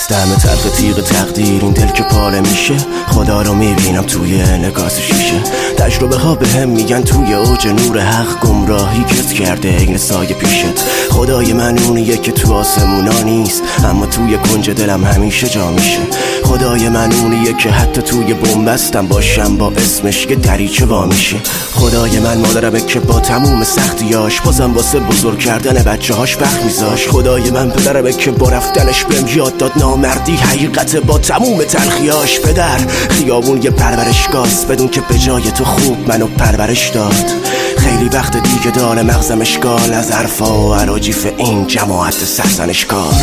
دم تلخ تیغ تقدیر این دل که پاره میشه، خدا رو میبینم توی انعکاس شیشه. تجربه ها به هم میگن توی اوج نور حق گمراهی کت کرده این سایه پیشت. خدای من اونیه که تو آسمونا نیست اما توی کنج دلم همیشه جا میشه. خدای من اونیه که حتی توی بنبستم باشم با اسمش که دریچه وا میشه. خدای من مادرمه که با تموم سختیاش بازم واسه بزرگ کردن بچه هاش وقت میذاش. خدای من پدرمه که با رفتنش بهم یاد داد نامردی حقیقت با تموم تلخیاش. پدر خیابون یه پرورشگاست بدون که به جای تو خوب منو پرورش داد. خیلی وقت دیگه داره مغزم اشکال از حرفا و اراجیف این جماعت سرزنشکار.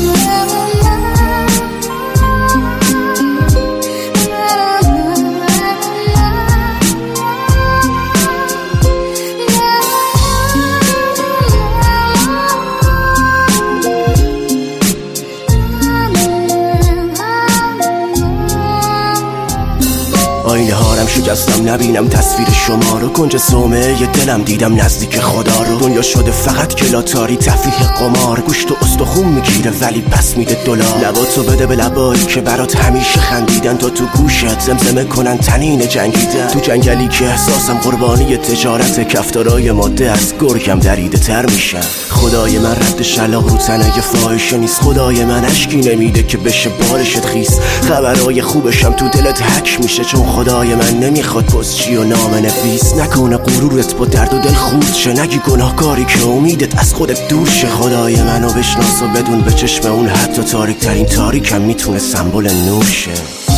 آینه هارم شکستم نبینم تصویر شما رو، کنج صومعه دلم دیدم نزدیک خدا رو. دنیا شده فقط کلاتاری تفریح قمار، گوشت و استخون میگیره ولی پس میده دلار. لباتو بده به لبایی که برات همیشه خندیدن تا تو گوشت زمزمه کنن تنین جنگیدن. تو جنگلی که احساسم قربانی تجارت کفتارای ماده از گرگم دریده تر میشن. خدای من رد شلاق رو تنه فاحشه نیست. خدای من اشکی نمیده که بشه بارشت خیس. خبرای خوبشم تو دلت حک میشه چون خدای من نمیخواد پستچی و نامه نویس. نکنه غرورت با درد و دل خورد شه، نگی گناهکاری که امیدت از خودت دور شه. خدای منو بشناس و بدون به چشم اون حتی تاریک ترین تاریکم میتونه سمبل نور شه.